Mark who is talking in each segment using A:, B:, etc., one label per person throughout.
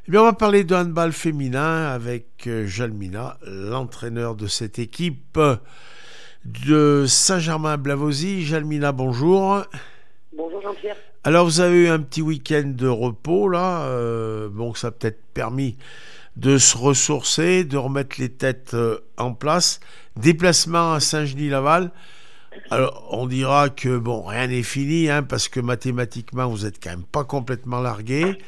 A: Eh bien, on va parler de handball féminin avec Jalmina, l'entraîneur de cette équipe de Saint-Germain-Blavozy. Jalmina, bonjour.
B: Bonjour Jean-Pierre.
A: Alors, vous avez eu un petit week-end de repos, là. Bon, ça a peut-être permis de se ressourcer, de remettre les têtes en place. Déplacement à Saint-Genis-Laval. Alors, on dira que, bon, rien n'est fini, hein, parce que mathématiquement, vous êtes quand même pas complètement largués.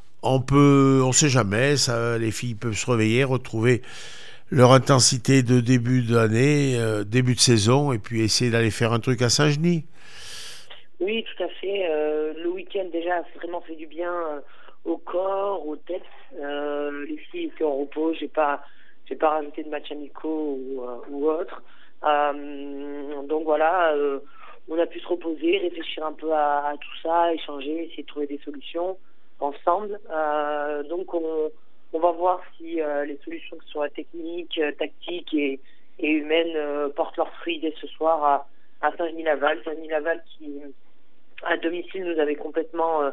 A: On sait jamais, ça, les filles peuvent se réveiller, retrouver leur intensité de début d'année, début de saison, et puis essayer d'aller faire un truc à Saint-Genis.
B: Oui, tout à fait. Le week-end déjà a vraiment fait du bien au corps, aux têtes. Les filles étaient en repos. J'ai pas rajouté de matchs amicaux ou autres. Donc voilà, on a pu se reposer, réfléchir un peu à tout ça, échanger, essayer de trouver des solutions ensemble. Donc on va voir si les solutions que ce soit techniques, tactiques et humaines portent leurs fruits dès ce soir à Saint-Genis-Laval. Saint-Genis-Laval qui à domicile nous avait complètement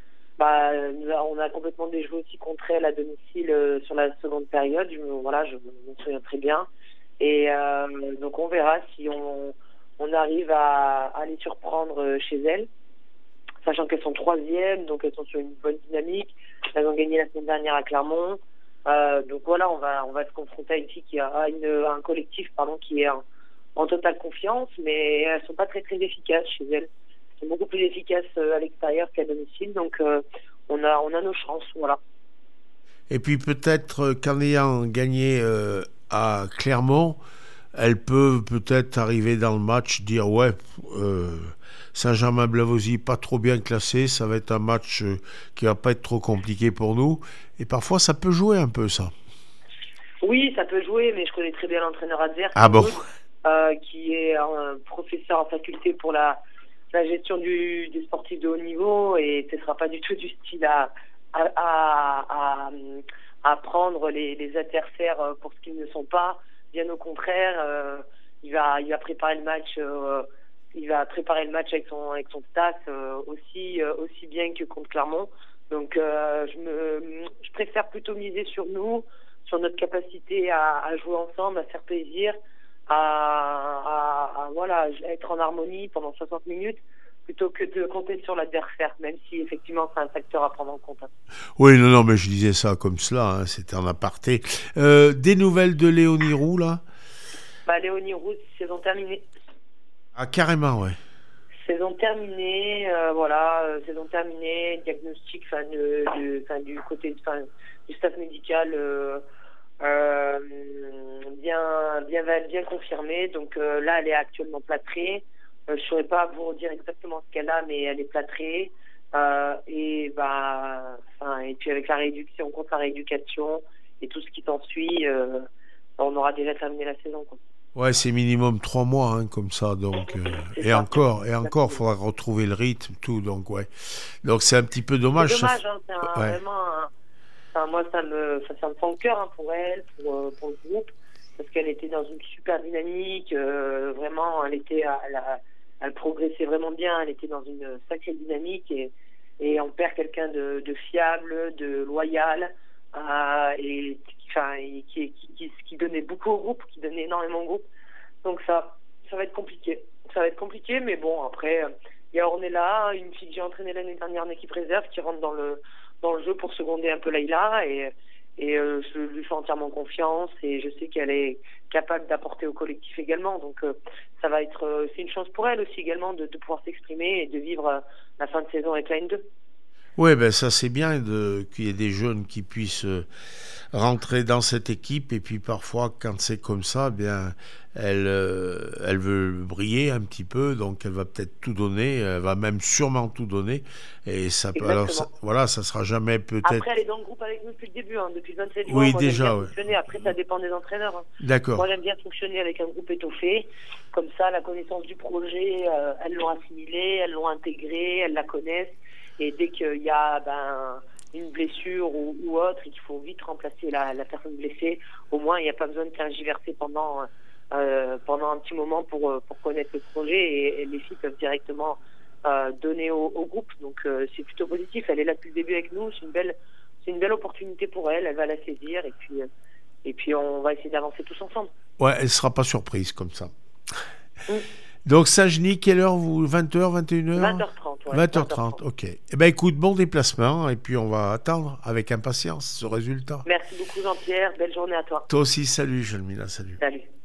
B: on a complètement déjoué aussi contre elle à domicile sur la seconde période. Je me souviens très bien. Et donc on verra si on arrive à les surprendre chez elles, sachant qu'elles sont troisièmes, donc elles sont sur une bonne dynamique. Elles ont gagné la semaine dernière à Clermont. Donc voilà, on va se confronter à une fille qui a un collectif qui est en totale confiance, mais elles sont pas très très efficaces chez elles. Elles sont beaucoup plus efficaces à l'extérieur qu'à domicile, donc on a nos chances, voilà.
A: Et puis peut-être qu'en ayant gagné à Clermont, elle peut peut-être arriver dans le match, dire ouais, euh, Saint-Germain-Blavozy pas trop bien classé, ça va être un match qui va pas être trop compliqué pour nous. Et parfois ça peut jouer un peu ça.
B: Oui, ça peut jouer, mais je connais très bien l'entraîneur adverse,
A: Ah bon.
B: Aude, qui est un professeur en faculté pour la gestion des sportifs de haut niveau, et ce ne sera pas du tout du style à, à, à, à prendre les adversaires pour ce qu'ils ne sont pas. Bien au contraire, il va préparer le match. Il va préparer le match avec son staff aussi bien que contre Clermont. Donc je préfère plutôt miser sur nous, sur notre capacité à jouer ensemble, à faire plaisir, voilà, être en harmonie pendant 60 minutes, plutôt que de compter sur l'adversaire, même si effectivement c'est un facteur à prendre en compte.
A: Oui, non, non, mais je disais ça comme cela, hein, c'était en aparté. Des nouvelles de Léonie Roux, là?
B: Léonie Roux, saison terminée.
A: Ah, carrément, ouais.
B: Saison terminée, voilà, saison terminée, diagnostic du côté du staff médical bien confirmé. Donc là, elle est actuellement plâtrée. Je ne saurais pas vous dire exactement ce qu'elle a, mais elle est plâtrée. Et puis avec la rééducation, contre la rééducation et tout ce qui s'ensuit, on aura déjà terminé la saison, quoi.
A: Ouais, c'est minimum 3 mois, hein, comme ça, donc
B: C'est ça.
A: et encore, faudra retrouver le rythme, tout, donc ouais. Donc c'est un petit peu
B: C'est
A: dommage,
B: dommage, hein,
A: ouais.
B: vraiment moi ça me fend le cœur, hein, pour elle, pour le groupe, parce qu'elle était dans une super dynamique, vraiment, elle progressait vraiment bien, elle était dans une sacrée dynamique, et on perd quelqu'un de fiable, de loyal, et qui donnait beaucoup au groupe, qui donnait énormément au groupe. Donc ça va être compliqué. Ça va être compliqué, mais bon, après, il y a Ornella, une fille que j'ai entraînée l'année dernière en équipe réserve, qui rentre dans le jeu pour seconder un peu Leïla, et je lui fais entièrement confiance, et je sais qu'elle est capable d'apporter au collectif également. Donc ça va être c'est une chance pour elle aussi également de pouvoir s'exprimer et de vivre la fin de saison avec la N2.
A: Ouais, ben ça c'est bien qu'il y ait des jeunes qui puissent rentrer dans cette équipe et puis parfois quand c'est comme ça, bien elle veut briller un petit peu, donc elle va peut-être tout donner, elle va même sûrement tout donner et ça peut alors
B: Exactement.
A: voilà, ça sera jamais peut-être.
B: Après, elle est dans le groupe avec nous depuis le début, hein, depuis le 27 juin.
A: Oui,
B: Moi, j'aime bien
A: déjà, ouais.
B: fonctionner. Après, ça dépend des entraîneurs, hein.
A: D'accord.
B: Moi, j'aime bien fonctionner avec un groupe étoffé. Comme ça, la connaissance du projet, elles l'ont assimilé, elles l'ont intégré, elles la connaissent. Et dès qu'il y a une blessure ou autre, et qu'il faut vite remplacer la personne blessée, au moins, il n'y a pas besoin de tergiverser pendant un petit moment pour connaître le projet. Et les filles peuvent directement donner au groupe. Donc, c'est plutôt positif. Elle est là depuis le début avec nous. C'est c'est une belle opportunité pour elle. Elle va la saisir et puis on va essayer d'avancer tous ensemble.
A: Ouais, elle sera pas surprise comme ça.
B: Mm.
A: Donc Saint-Genis, quelle heure vous 20h, 21h
B: 20h30. Ouais,
A: 20h30, ok. Eh ben écoute, bon déplacement et puis on va attendre avec impatience ce résultat.
B: Merci beaucoup Jean-Pierre. Belle journée à toi.
A: Toi aussi, salut Jelmila, salut.
B: Salut.